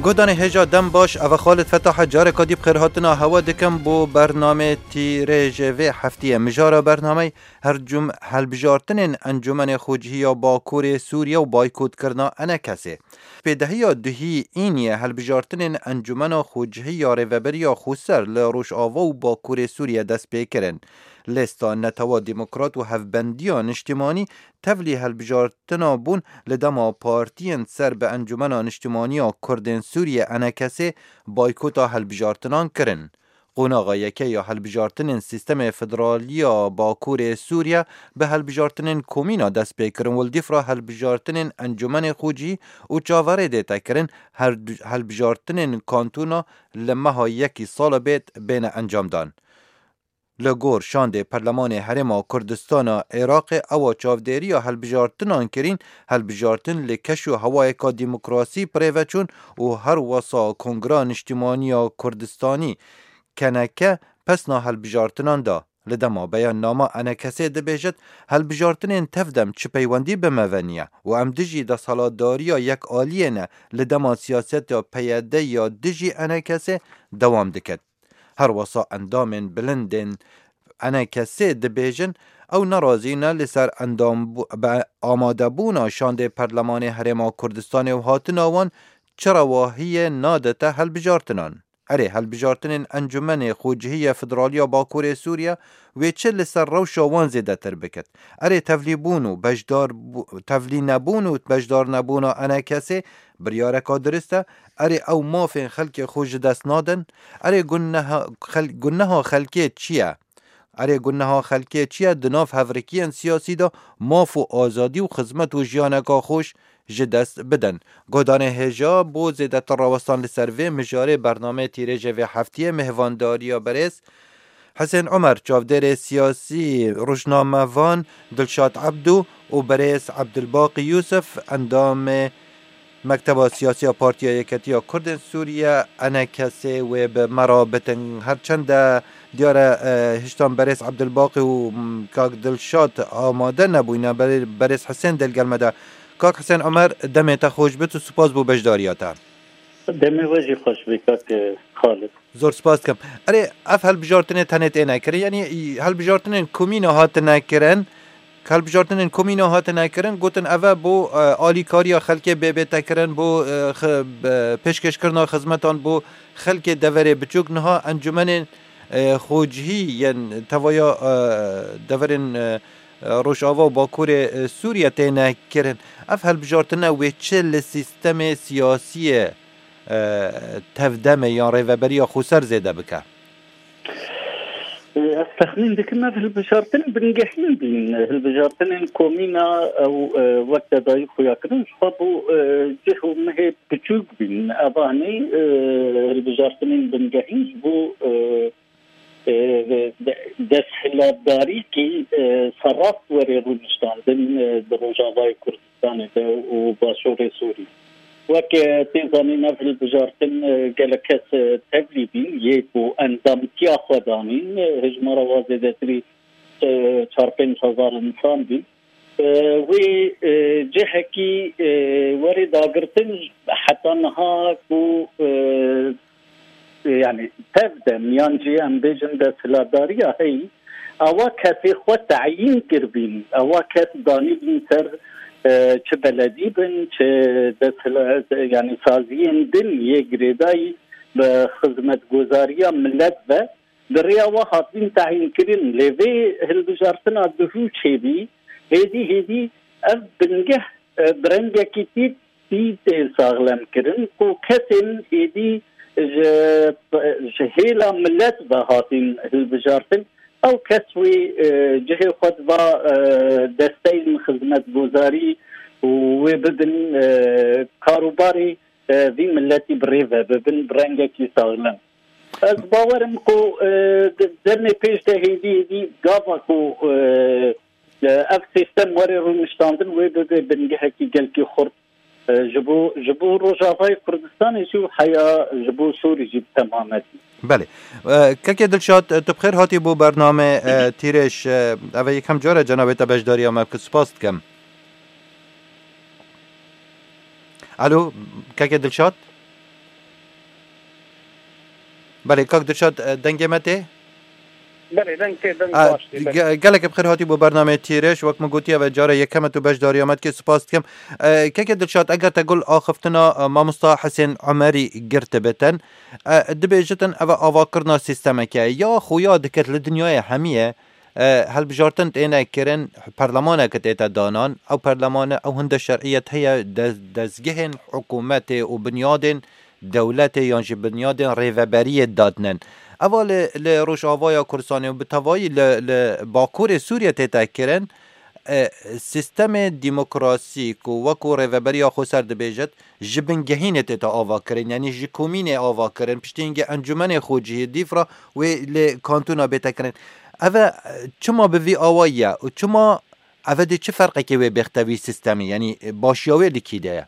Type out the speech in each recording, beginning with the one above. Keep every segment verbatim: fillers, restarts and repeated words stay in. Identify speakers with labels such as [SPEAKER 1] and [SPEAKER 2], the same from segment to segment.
[SPEAKER 1] گودان هجا دم باش او خالد فتح جار کدیب خیرهاتنا هوا دکم بو برنامه تیرژوی هفته مجارا برنامه هر جم هل بجارتنین انجمن خوجهی یا باکور سوریه و بایکوت کرنا انا کسی پیدهی یا دهی اینیه هل بجارتنین انجمن خوجهی یا ریوبر یا خوسر لروش آوا و باکور سوریه دست پیکرن لستا نتوا دموکرات و هفبندیان اجتماعی تولی هل بجارتنا بون لدما پارتین سر به انجمنان اجتماعی کردن سوریه انا کسی بایکوتا هل بجارتنان کرن. قوناغا یکی یا هل بجارتنین سیستم فدرالی باکور سوریه به هل بجارتنین کومینا دست پیکرن والدیفرا هل بجارتنین انجمن خوجی و چاوره دیتا کرن هل بجارتنین کانتونا لمه ها یکی سال بیت بین انجام دان. لگور شانده پرلمان هرما کردستان عراق او چاودری یا هلبجارتنان کرین هلبجارتن لکشو هوای کا دموکراسی پریوچون و هر واسا کنگران اجتماعی کردستانی کنکه پس نا هلبجارتنان دا لدما بیان نامه انا کسی ده بیجد هلبجارتنین تفدم چه پیوندی بمونیه و ام دجی ده سالاداری یا یک آلیه نه لدما سیاست یا پیاده یا دجی انا کسی دوام دکد. هر واسا اندام بلندن انا کسی دبیجن او نرازینا لسر اندام با آماده بونا شانده پرلمان هرما کردستان و هاتناوان چرا واهی نادتا هل بجارتنان. اره هل بجارتنین انجمن خوجهی فدرالیا باکور سوریه و چه لسر روشا وان زیده تر بکد. اره تفلی بونو بجدار بو تفلی نبونو بجدار نبونو انا کسی بریاره که درسته. اره او مافین خلک خوج دست نادن. اره گنه خل... گنه خلکی چیه؟ اره گنه ها خلکی چیه؟ دناف هفرکیان سیاسی دا ماف و آزادی و خدمت و جیانه که خوش جدست بدن. گودان هجا بو زیده تر راوستان لسروه مجاره برنامه تیرژ و هفتیه مهوانداری برس حسین عمر چاودر سیاسی روشنامه وان دلشاد عبدو و برس عبدالباقی یوسف اندام مکتب سیاسی پارتی یکتی کردن سوریه انا کسی و به مرابطن هرچند دیار هشتان برس عبدالباقی و کاک دلشاد آماده نبوینه برس حسین دلگرمده. کاک حسین عمر دمت خوش بت و سپاس بو بجداریاتا.
[SPEAKER 2] دم وجه خوش بکات خالد.
[SPEAKER 1] زور سپاس کم. اره اف هل بجارتنه تنت اینا کرن یعنی هل بجارتنه کمینا هات نکرن هل بجارتنه کمینا هات نکرن گوتن اوه بو آلی کاریا خلک به تکرن بو پیشکش کرنا خدمتان بو خلک دوره بچوک نها انجمن خوجهی یعنی توایا دورن روشاوا و باکور سوریه تینه کرن اف هل بجارتنه و چل سیستم سیاسی تفدم یا ریوبری یا خوسر زیده بکه
[SPEAKER 2] از تخمین دکن هل بجارتن بنگهین بین هل بجارتن کومینا او وقت دایی خویا کرن خبو جهو مه بچوک بین ابانی هل بجارتن بنگهین بو دستهلاداری که صراف وری روزستان در روجاوای کردستان و باشور سوری وکه تیزانی نفل بجارتن گلکس تبلیبین یکو اندامتیا خودانین هجمارا وازده تری چار پنج هزار انسان بین و جهکی وری داگرتن حتی نها کو يعني تبدأ يانجي أم بيجن ده سلادارية هي أوا كثي خو تعيين كربين أوا كث داني بن سر چه بلدي بن چه ده يعني سازيين دل يجريداي بخدمة گزارية ملت به دريا وهاتين تعيين كرين لذي هالبجارتنا دهو چه هدي هدي أب بنجه برنجة كتير تيت ساغلم كرين كو كثن هدي جهيلا ملت بهاتين هالبجارتن او كسوي جهي خد با دستين خدمت گزاري وبدن كاروباري ذي ملتي بريفه ببن برنجة كي ساغلم از باورم كو درني پیش ده هيدي هيدي قافا كو اف سيستم وري رونشتاندن وبدن جهكي قلكي خرد جبو جبو روجاوای کردستان جو حیا جبو سوری جب تماما.
[SPEAKER 1] بله. که دلشاد تو بخیر هاتی بو برنامه تیرش اوه یکم جاره جناب تبجداری آمد که سپاست کم. الو که دلشاد؟ بله کاک درشاد دنگ مته
[SPEAKER 2] بله دنگ ته دنگ باشتی
[SPEAKER 1] گلک بخیر هاتی بو برنامه تیرش وقت مگوتی و جاره یکم تو بش داری آمد که سپاس کم که که دلشاد اگر تقول آخفتنا مامستا حسین عمری گرت بتن دبیجتن او آواکرنا سیستمه که یا خویا دکت لدنیای همیه هل بجارتن تینا کرن پرلمانه که تیتا دانان او پرلمانه او هند شرعیت هیا دزگهن حکومت و بنیادن دولت یانجی بنیادن ریوبری دادنن اول لروشاوایا کردستان و بتوایی لباکور سوریه تتکرن سیستم دموکراسی کو وکو ریوبری خو سر دبیجت جبنگهین تتا آوا کرن یعنی جکومین آوا کرن پشتینگه انجمن خوجی دیفرا و لکانتونا بتکرن اوه چما بوی آوائیه و چما اوه دی چه فرقه که وی بختوی سیستمی یعنی باشیاوی لکیده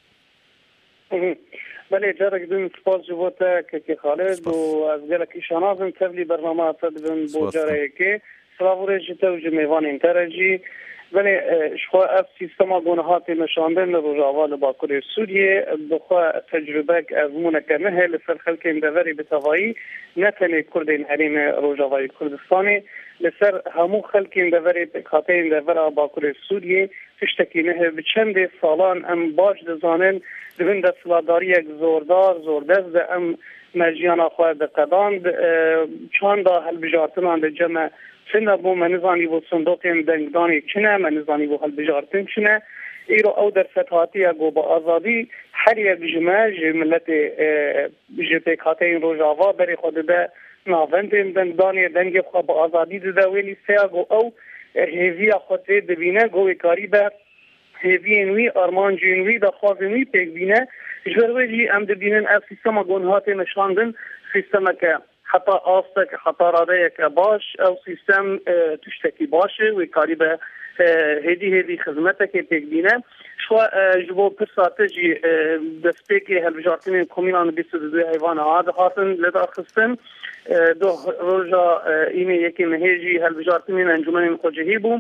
[SPEAKER 2] بله جارك دون سپاس جبوتا كي خالد و از گلك شنازم تبلي برنامه تدبن بو جارك سلام جتا و جميوان انترجي بله شخوا اف سیستما گونهات نشاندن لروجاوا لباکور سوریه بخوا تجربه ازمونه کنه لسر خلق اندوری بتوایی نتنی کردین حریم روجاوای کردستانی لسر همو خلق اندوری بکاته اندور باکور سوریه تشتکی نه بچند سالان ام باش دزانن دبن دستلاداری یک زوردار زوردست ام مرجیان خواهد قداند چند دا هل بجارتنان ده جمع سنه بو منزانی بو صندوقین دنگدانی چنه منزانی بو هل بجارتن چنه ایرو او در فتحاتی اگو با آزادی هر یک جمعه جملت جپیکاته این روژاوا بری خود ده ناوندین دنگدانی دنگ خواه با آزادی ده ویلی سه اگو او هیوی خود دبینه گوی کاری به هیوی انوی ارمان جنوی دا خوازنوی پیک بینه جوروی جی ام دبینن اف سیستم گونهات نشاندن سیستم که حتی آسته که حتی راده که باش او سیستم تشتکی باشه و کاری به هدی هدی خدمت که پیک بینه شو جبو پرساته جی دسته که هلوجارتین کمیلان بیست و دو حیوان عاد هاتن لدا خستن دو روژا اینه یکی مهیجی هلوجارتین انجمن خوجهی بوم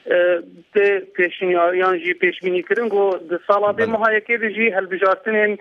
[SPEAKER 2] ته پیشنیان جی پیشبینی کردن گو د سالابه محایکه دی هلبجارتن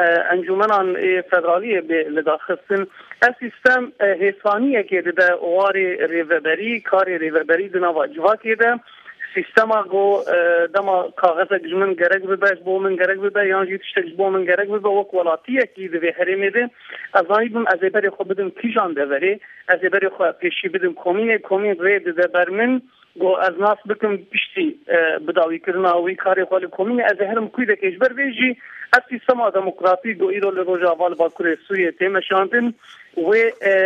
[SPEAKER 2] انجمنان فدرالی به لداخستن سیستم حسانیه که ده اواری ریوبری کاری ریوبری دنوا جوا که ده سیستما گو دما کاغذ جمن گرگ بباش بو من گرگ ببا یان جی تشتج بو من گرگ ببا وک ولاتیه کی ده حریم ده از آیبم از بر خو بدم کیجان ده وری از بر خو پیشی بدم کومین کومین رید ده برمن گو از ناس بکم پشتی بداوی کرنا وی کاری خالی کومین از هرم کوی که اجبر ویجی از سیستم دموکراتی گو ایرو لروجاوال باکور سوریه تمشاندن و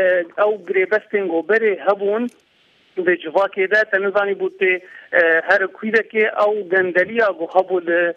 [SPEAKER 2] او گریبستنگ و بره هبون به جوا که ده تنظانی بوده هر کوی که او گندلیا گو هبول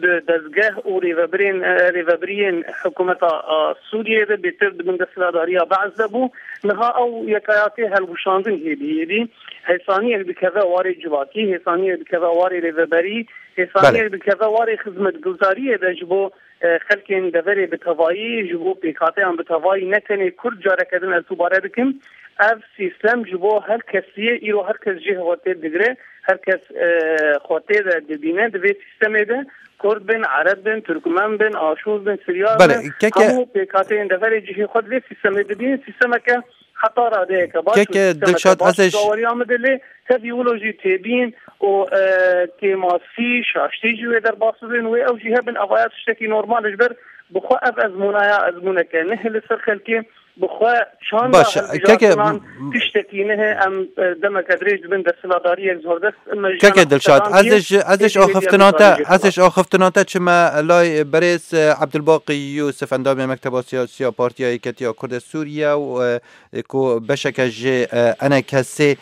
[SPEAKER 2] دزگاه و ریوبرین ریوبرین حکومت سوریه ده بهتر من دستلاداریا بعض بو نها او یکایاتی هلوشاندن هیدی هیدی حسانیه بکذا واری جواکی حسانیه بکذا واری ریوبری حسانیه بکذا واری خدمت گزاری ده جبو خلکین دوری بتوایی جبو پیکاته هم بتوایی نتنی کرد جاره کردن از دوباره بکن اف سیستم جبو هر کسیه ایرو هر کس جه خواته دگره هر کس خواته ده دبینه دوی سیستم ده کرد بین عرب بین ترکمن بین آشور بین سریار بین همو پیکاته این دوری جه خود ده سیستم ده بین سیستم که حتی راده که باش
[SPEAKER 1] که دلشاد ازش
[SPEAKER 2] داوری آمده لی که بیولوژی تبین و که ماسی شاشتی جوی در باسدین و او جیه بین اقایت شتکی نورمالش بر بخواه اف از منایا از منکه نه لسر خلکی بخواه چان دا هلبجارتنان تشتکی نه ام دمک ادریج بین دستلاداری یک زهردست
[SPEAKER 1] که که دلشاد ازش ازش آخفتناتا ازش آخفتناتا چما لای بریس عبدالباقی یوسف اندام مکتب سیاسی پارتیا ایکتیا کرد سوریه و کو بشکج انا کسی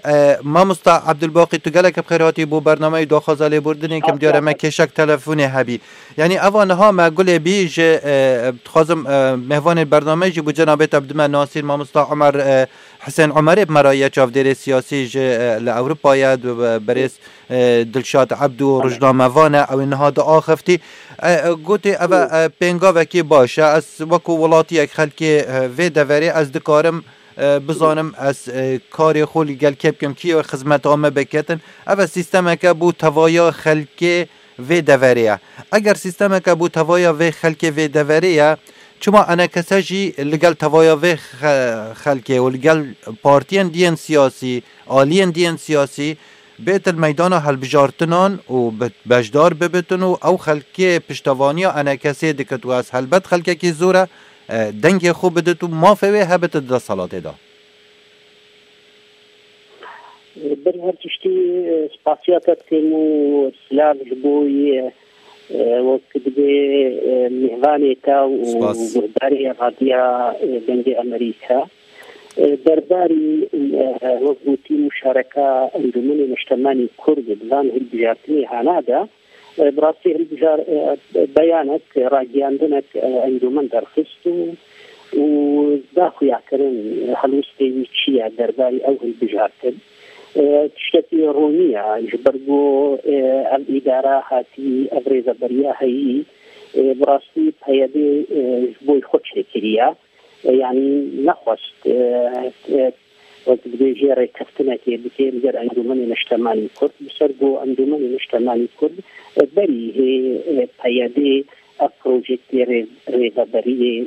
[SPEAKER 1] ما مستا عبدالباقی تو گلک بخیراتی بو برنامه دو خازاله بردنی کم دیاره ما کشک تلفونی هبی یعنی اوانها ما گل بیج خازم مهوان برنامه جی بو جنابت عبدالمه ناصر ما مستا عمر حسین عمر بمرایه چافدیر سیاسی جی لأوروپا ید و بریس دلشاد عبدو رجنا موانه او انها دا آخفتی گوتی او پینگا وکی باشه از وکو ولاتی یک خلکی وی دوری از دکارم بزانم از کاری خولی گل کپ کم کی و خدمت آمه بکتن او سیستم که بو توایا خلکی وی دوریه اگر سیستم که بو توایا وی خلکی وی دوریه چما انا کساجی لگل توایاوه خلکه و لگل پارتین دین سیاسی آلین دین سیاسی بیت المیدان هل بجارتنان و بجدار ببتن و او خلکه پشتوانی انا کسی دکت و از هلبت خلکه که زوره دنگ خوب بدت و ما فوی هبت دا صلاته دا
[SPEAKER 3] بر هر تشتی سپاسیاتت کنو سلام جبوی وقت به مهوانی تا و برداری رادیا دنگ امریکا درباری وقتی مشارکه انجمن مجتمعی کرد بلان هالبجارتنی هنادا براسي هالبجار بيانك راجياندنك انجمن درخستو وداخو يعكرن هالوستي تشيا درباري او هالبجارتن تشتكي رومية جبرقو الإدارة هاتي أبريزة بريا هي براسي بهيدي جبوي خوش كريا يعني نخوست وقت بيجي ريكفتنا كي بكي مجر أنجمن مجتمعي كرد بسرقو أنجمن مجتمعي كرد بري هي بهيدي أبروجيكتي ريزة بريا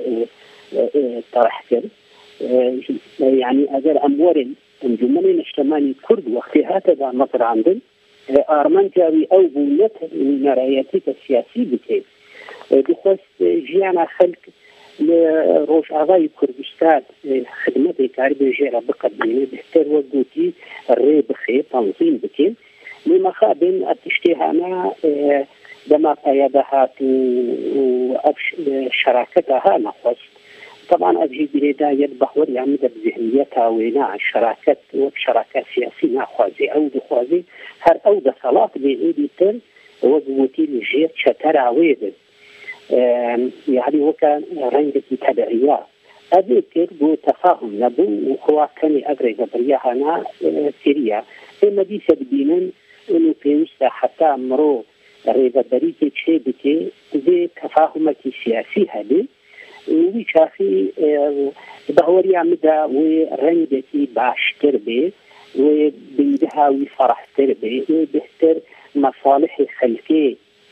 [SPEAKER 3] طرح كرد يعني أجر أمورين انجمن مجتمعي كرد وقتی هاتدا مطر عندن آرمان جاوی او بونت نرایتی سیاسی بکن بخواست جیانا خلق لروش آغای کردستان خدمت کاری بجیرا بقدمه بهتر وقوتی ری بخی تنظیم بکن لمخابن اتشتیهانا دما قیادهات و شراکتها نخواست طبعا أجي بداية بحور يعني بذهنيتها ويناع الشراكات وشراكات سياسية خوازي أو دخوازي هر أو ده صلاة بإيدي تل وقوتي لجيت شتر عويد يعني وكان رنجة تبعية أبي تربو تفاهم نبو وخوا كان أدري زبريا هنا سيريا إما دي سببينن إنه بيوستا حتى أمرو ريبا بريكي تشيبكي ذي تفاهمك سياسي هذي ويشافي بهوري عمدا ورنجتي باشتر به وبيدها وفرحتر به وبهتر مصالح خلقي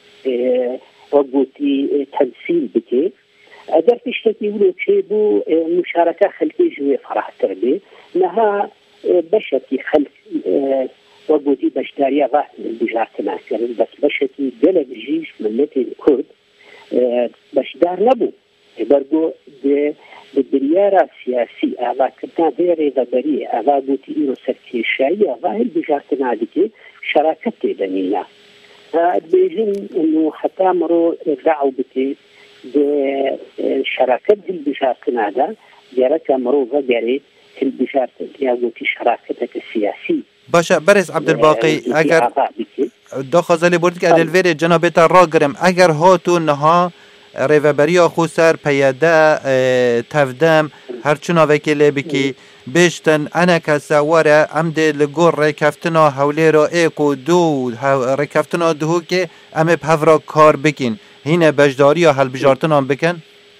[SPEAKER 3] وقوتي تمثيل بكي أقدر تشتكي ولو تشيبو مشاركة خلقي جوي فرحتر به نها بشتي خلق وقوتي بشداريا ضعت بجارتنا بس بشتي قلب جيش ملتي الكرد بشدار نبو برضو بالدنيا سياسي أبا كنا غير ذبري أبا قوتي إنه سركي الشيء أبا هل بجارتنا ديكي شراكتي دنينا بيجن إنه حتى مرو دعوا بكي بشراكت هل بجارتنا دا جارك مرو غيري هل بجارتنا قوتي شراكتك السياسي
[SPEAKER 1] باشا برس عبد الباقي اگر دو خازلی برد که ادل ویر جنابتا را گرم اگر هاتو نها ریوبریا خو سر پیاده تفدم هرچنا وکیل بکی بیشتن انا کسواره امده لگور رکفتنا حوله را ایک و دو رکفتنا دو که امه پفرا کار بکن هینه بجداری یا حل بجارتنا بکن؟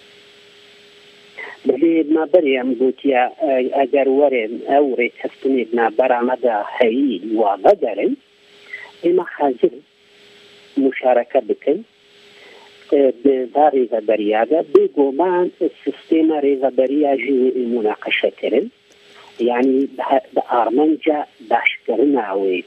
[SPEAKER 3] بلی ما بریم گوتیا اگر ورم او رکفتنی بنا برامده حیی و بدرم اما حاضر مشارکه بکن بذا ريزابريا بيقومان السيستم ريزابريا جي المناقشة كرن يعني بأرمنجا باش كرناوي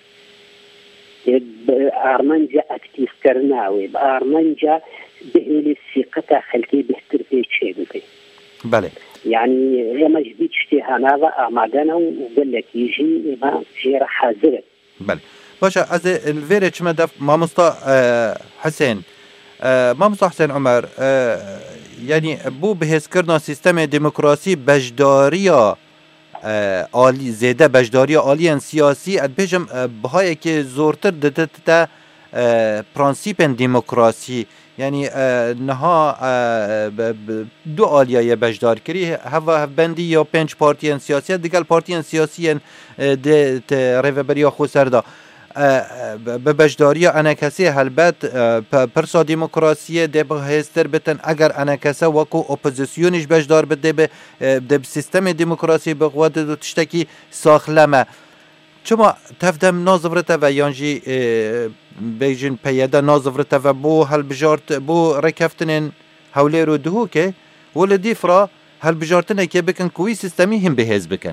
[SPEAKER 3] بأرمنجا أكتيف كرناوي بأرمنجا بهلي الثقة خلقي بهتر في شيء بي
[SPEAKER 1] بله
[SPEAKER 3] يعني لما جبيت اشتهانا وأعمادنا وقال لك يجي ما جير حاضر
[SPEAKER 1] بله باشا از الفيريتش مدف ما مستا حسين ما مصح حسين عمر يعني بو بهز كرنا سيستم ديمقراسي بجداريا عالی زیده بجداری عالی سیاسی اد بجم بهای که زورتر دتتا پرانسیپ دموکراسی یعنی نها دو عالیه بجدار کری هوا بندی یا پنج پارتی سیاسی دیگر پارتی سیاسی د ریوبریا خو سردا به بجداری انا کسی هلبت پرسا دموکراسی ده به هستر بتن اگر انا کسی وکو اپوزیسیونش بجدار بده به ده سیستم دموکراسی به قوت دو تشتکی ساخلمه چما تفدم نازورته و یانجی بیجن پیاده نازورته و بو هل بجارت بو رکفتنن هولي رو دهوكي ولدي فرا هل بجارتنا كي بكن كوي سيستمي هم بهز بكن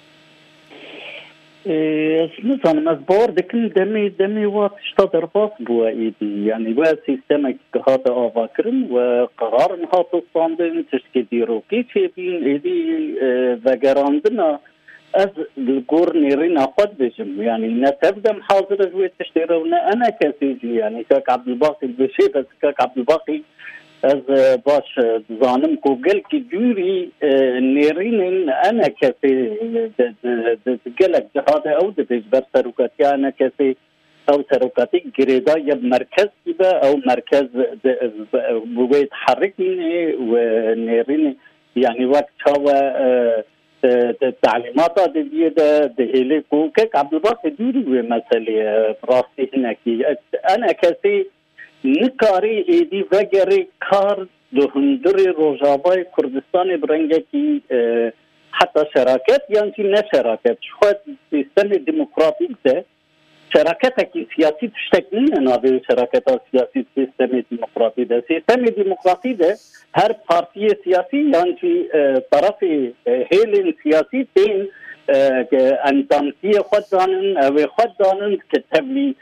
[SPEAKER 2] نظام مزبور دكن دمي دمي وات اشتدر باس بوا ايدي يعني وا سيستمك هذا افاكرن وقرار نهاط الصندن تشكي ديرو كيف بين ايدي فقراندنا از القور نيرين قد بجم يعني نتبدا حاضر جوي تشتيرونا انا كسيجي يعني كاك عبد الباقي البشي بس كاك عبد الباقي از باش زانم کو گل کی دوری نيرين انا كسي قالك جهاد او دجبر سروكاتي انا كسي او سروكاتي جريدا يب مركز كده او مركز بوي تحركني ونيرين يعني وقت هو التعليمات دي ده دهلي كو كاك عبد الباقي دوری مساله براسي هناك انا كسي نکاری ایدی وگری کار دهندری روجابای کردستان برنگه کی حتی شراکت یعنی نه شراکت شاید سیستم دموکراتیک ده شراکت کی سیاسی تشتکل نه نابه شراکت سیاسی سیستم دموکراتی ده سیستم دموکراتی ده هر پارتی سیاسی یعنی طرف هیل سیاسی تین اندامتی خود دانن و خود دانن که تبلی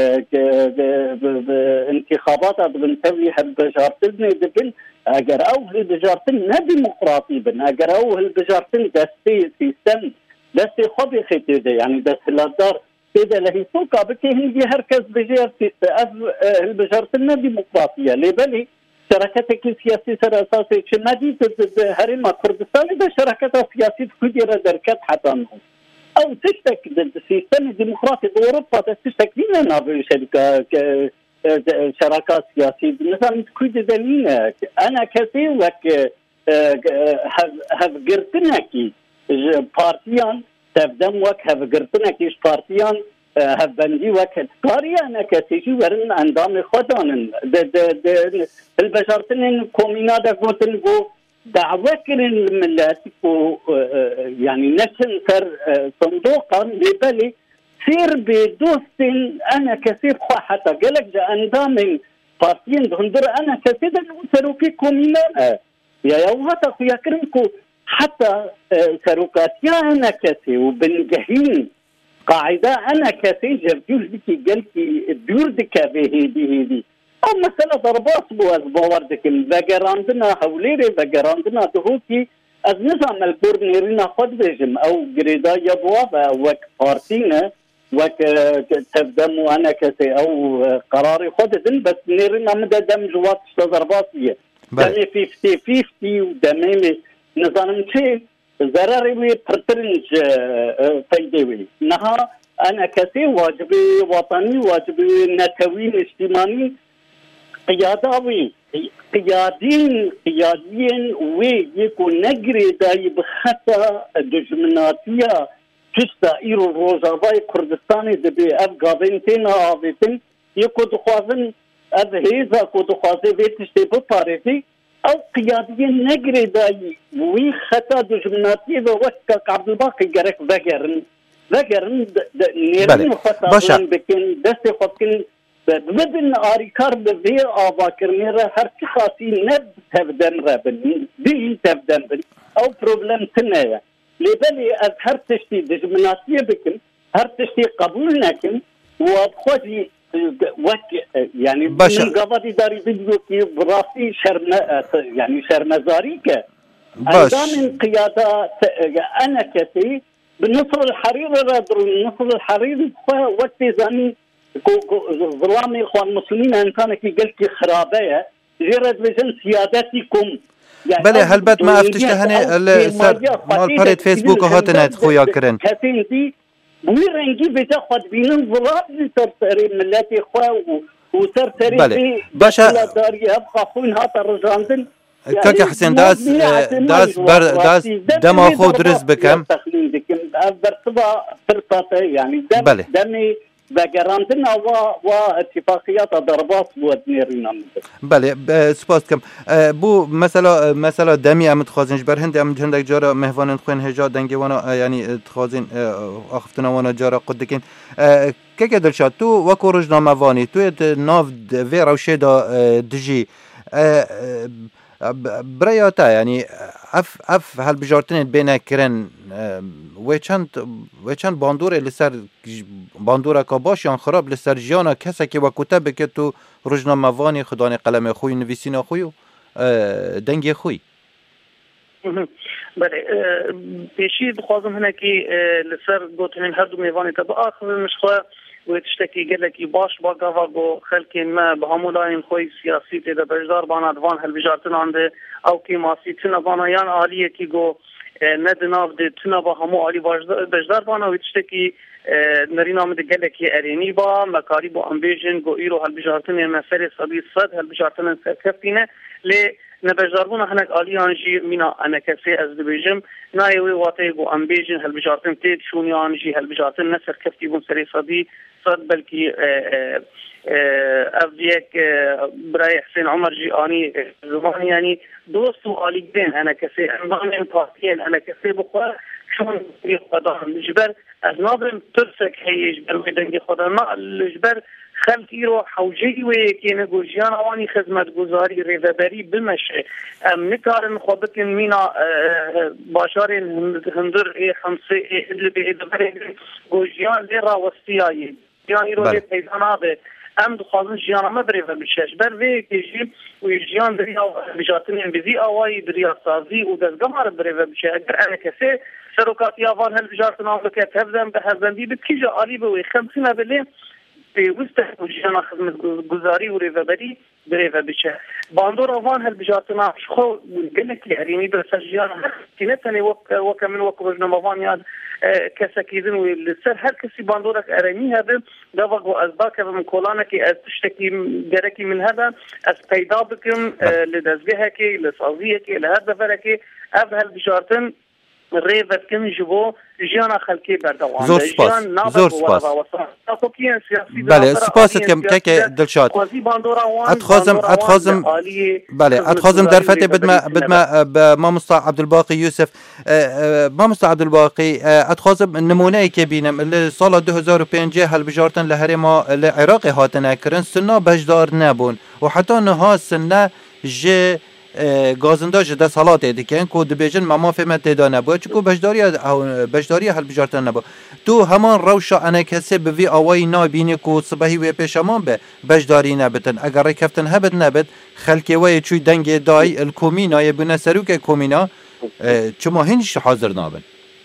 [SPEAKER 2] انتخابات بنتوي هالبجارتن دبن اگر او هالبجارتن نه ديمقراطي بن اگر او هالبجارتن دستي سيستم دستي خبي خيتي يعني دست لادار كده لهي سوكا بكي هنجي هركز بجار هالبجارتن نه ديمقراطيه لبلي شركتك السياسية سر اساسي شمادي هرما كردستان ده شركتها سياسية كديرة دركات حتى نهم او تشتك السيستم الديمقراطي باوروبا تشتك لنا نابي شركه شراكات سياسيه مثلا كويد دلينا انا كثير وك هاف قرتناكي بارتيان تبدم وك هاف قرتناكي بارتيان هاف بندي وك قاري انا كثير ورن اندام خدان البشرتين كومينا دا قلتن بو دعوة كل الملات يعني نشنكر صندوقا لبالي سير بدوست انا كثير خو حتى قالك ده اندام بارتيين دهندر انا كثير سروكي كومينا يا يوهاتا خويا كرنكو حتى سروكاتيا انا كثير وبنجهين قاعدة انا كثير جرجوش بكي قالكي بيوردك بهيدي هيدي او مسألة ضربات بواز بوردك الباقراندنا هوليري باقراندنا دهوكي از نظام الكور نيرينا خود بيجم او قريدا يبوا وك بارتينا وك تبدم وانا كسي او قراري خود دن بس نيرينا مدى دم جوات ضرباتية دمي فيفتي فيفتي ودمي نظام شيء ضرري وي برترنج فايدوي نها انا كسي واجبي وطني واجبي نتوين اجتماعي قياداوي قيادين قيادين وي يكون نجري داي بخطا دجمناتيا تستا ايرو روزافاي كردستاني دبي افغابين تينا عابتين يكون خوازن اذ هيزا كود خوازي بيتشتي بباريتي او قيادين نجري داي وي خطا دجمناتيا ووكا عبد الباقي جارك فاقرن فاقرن نيرين خطا بكين دستي خطكين بدن آریکار به وی آواکرنی را هر کی خاصی نب تبدن ربن دی تبدن بن او پروبلم تنه لبلی از هر تشتی دجمناتی بکن هر تشتی قبول نکن و خودی وقت يعني من قبضي داري فيديو كي براسي شرم يعني شرمزاري ك من قيادة أنا كتي بالنصر الحريري رادر النصر الحريري وقت زاني ظلامي إخوان المسلمين أن كان كي قلت خرابية جرد بجن سيادتكم
[SPEAKER 1] يعني بله هل بد ما افتشت هني مال بريد فيسبوك هاتنات خويا كرن
[SPEAKER 2] كثير دي ويرنجي بتاخد بينن ظلام ترتري ملاتي إخوة وترتري
[SPEAKER 1] بله باشا
[SPEAKER 2] داري أبقى خوين هاتا رجاندن
[SPEAKER 1] كاكي حسين داس داس بر داس دم خود رز بكم
[SPEAKER 2] برتبا فرصة يعني دم دمي بقراندنا و واتفاقيات ضربات بودنيرنا
[SPEAKER 1] بله سپاس کم بو مثلا مثلا دمی ام تخازنج بر هند ام هندک جارا مهوان خوین هجا دنگی وانا یعنی تخازن اخفتنا وانا جارا قدکین که که دلشاد تو وکو رجنامه وانی تو ناف وی روشه دا دجی برياتا يعني اف اف هالبجارتين بينا كرن ويچند ويچند باندور لسر باندورا كاباش يان خراب لسر جيانا كسكي وكتب كتو رجنا مواني خداني قلم خوي نويسينا خوي دنگي خوي
[SPEAKER 4] بله پیشی بخوازم هنه که لسر گوتنین هر دو میوانی تا با آخر مشخواه و تشتکی گلکی باش با گاوا گو خلکی ما به همولاین خوی سیاسی تیده بجدار بانا دوان هل بجارتن آنده او که ماسی تنا بانا یان آلیه که گو ندناف ده تنا با همو آلی بجدار بانا و تشتکی نرین آمده گلکی ارینی با مکاری با امبیجن گو ایرو هل بجارتن مسئله صدی صد هل بجارتن سرکفتینه لی نبجاربونا هناك آلیان جی مینا انا کسی از دبیجم نایوی واتی گو امبیجن هل بجارتن تید شونیان جی هل بجارتن نسر کفتی بون سری صدی صد بلکی افدیک برای حسین عمر جی آنی زمانی یعنی دوست و آلیگدین انا کسی انضامین پارتین انا کسی بخواه شون خدا لجبر از نابرم ترسک هی جبر ویدنگی خدا ما لجبر خلقی رو حوجی و یکی نگوشیان آوانی خدمت گذاری ریوبری بمشه ام نکارن خوابتن مینا باشارین هندر ای خمسه ای ادلبی ادبری گوشیان لی راوستی آیی جیانی رو لی پیدان آبه ام دخوازن جیان آمه بریوه بشش بر وی کشیم و جیان دریا بجاتن انبیزی آوائی دریا سازی و دزگاه مارد بریوه بشه اگر انا کسی سروکاتی آوان هل بجارتن آمه که تفزن به هزندی بکیجا آلی بوی خمسینا بلی پیوسته جیان خدمت گذاری و ریوبری بریوه بشه باندور آوان هل بجاتنا شخو گلکی هرینی برسر جیان تینتنی وکا من وکا بجنم آوان یاد کسکیدن و لسر هر کسی باندورک ارمی هده دوغ و از باکه من کولانکی از تشتکی گرکی من هده از پیدا بکن لدزگه که لسازیه که لهر دفره که اف هل بجاتن ریوت کن جبو جیانا خلکی بردوان
[SPEAKER 1] زور سپاس زور سپاس بله سپاس کم که دلشاد اتخازم اتخازم بله اتخازم در فتح بدما بدما ما مصطفى عبد الباقي يوسف ما مصطفى عبد الباقي اتخازم نمونه که بینم سال دو هزار و پنج هل بجارتن لهر ما العراق هاتن کرن سنا بجدار نبون و حتی نها سنه ج گازنداج ده سالات دیگه کو دبیجن ما فهمت دا نبود چون بجداری او بجداری هل بجارتن نبود تو همان روشا انا کسی به وی اوای نابینی کو صبحی و پیشمان به بجداری نبتن اگر رکفتن هبت نبت خلکی وای چوی دنگ دای الکومینا یبونه سروک کومینا چما هنش حاضر نابن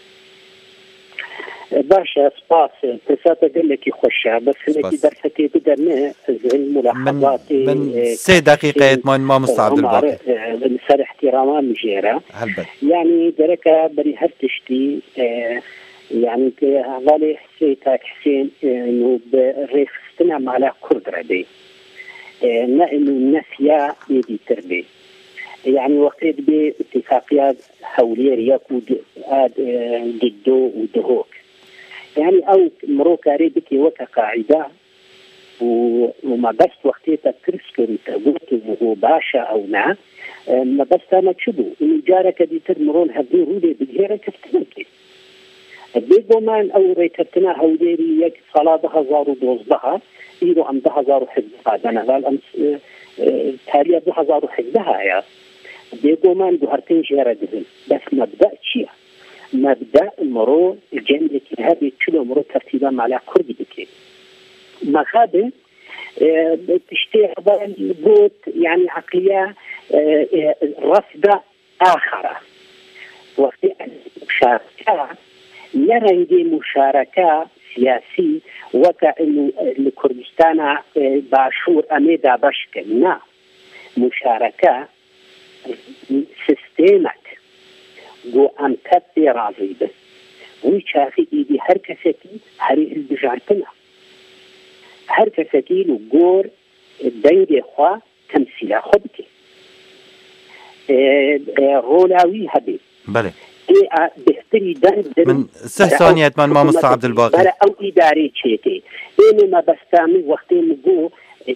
[SPEAKER 3] باشا سپاس تسات اقول لك خوشة بس انك درستي بدنا الملاحظات
[SPEAKER 1] من, من سي دقيقة من ما مستعد الباقي
[SPEAKER 3] لسر احتراما مجيرة يعني دركة بري هرتشتي يعني كهذالي حسيتك حسين انه بريفستنا مع كرد ردي انه النسيا يدي تربي يعني وقت باتفاقيات هولير يكود ضده ودهوك يعني او مروكاري بكي وكا قاعده وما بس وقتها ترسكري تقولت وهو باشا او نا ما بس انا تشبو ان جارك دي تمرون هذي رودي بغير كفتنكي بيجو مان او ريتتنا هوديري يك صلاه هزار دوزدها يرو عم هزار حزبها انا قال امس تاريخ هزار حزبها يا بيجو مان بهرتين جيرة بس مبدأ شيء مبدأ مرو الجنة هذه كله مرو ترتيبا على كرد بكي مخابه تشتي بوت يعني عقلية رفضة آخرة وقت المشاركة نرى مشاركة سياسي وكأنه الكردستان باشور أميدا بشكل نا مشاركة سيستمك جو ام تبي راضي بس ويشافي ايدي هر كسكي هري البجارتنا هر كسكي وجور الدنيا خوا تمثيل خبتي رولاوي هبي
[SPEAKER 1] بله
[SPEAKER 3] ايه بهتري دن
[SPEAKER 1] من سه ثانيات من ما مصطفى عبد الباقي
[SPEAKER 3] بلا او اداري شيتي ايه ما بستعمل وقتين جو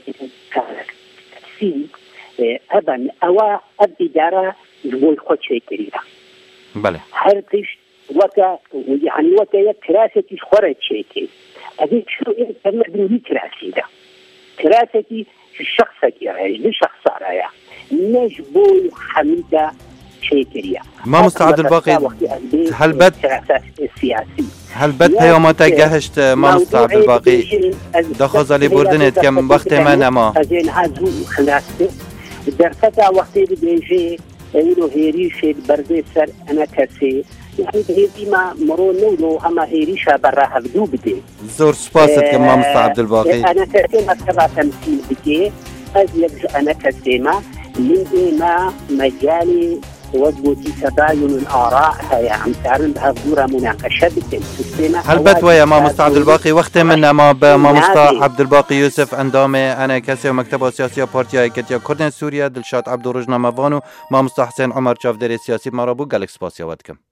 [SPEAKER 3] تفسير أبا أوا الإدارة يقول خد شيء كريرة.
[SPEAKER 1] بله.
[SPEAKER 3] هرتش وكا يعني وكا كراستي خرج شيء كي. أبي شو إيه تبغى بني كراسي ده. كراستي الشخص كي رايح لشخص رايح. منش بوي حميدة شيكريا
[SPEAKER 1] مامۆستا عەبدولباقی هەلبەت
[SPEAKER 3] السياسي
[SPEAKER 1] هەلبەت پەیامەتە گەهشت مامۆستا عەبدولباقی دەخوازە لێبوردنێت کە وەختێمە نەما
[SPEAKER 3] ئەزێن هازوو خلاسته دەرفەتا وەختی بدێژێ ئەویلۆ هێریشێت بەردێ سەر ئەنە کەسێ يعني هێزیما مرۆ نەولۆ هەما هێریشە بەڕە هەفتوو بدێ
[SPEAKER 1] زۆر سوپاست کە مامۆستا عەبدولباقی
[SPEAKER 3] ئەنە کەسێ مەسەبا تەمسیل بکێ ئەز یەک ئەنە کەسێمە من ئێمە مەجالی وەزبوتی تباين الآراء هەیە ئەم سارن بە هەفتوورە مناقەشە بکەین
[SPEAKER 1] هەلبەت وەیە مامۆستا عەبدولباقی وەختێ من نەما بە مامۆستا عەبدولباقی یوسف ئەندامێ ئەنە کەسێ و مەکتەبە سیاسی پارتیا یەکێتیە کوردên Sûriye Dilşad Ebdû Rojnamebان و مامۆستا حسێن عومەر چاودێرێ سیاسی مارا بوو gelek spasiya we dikim.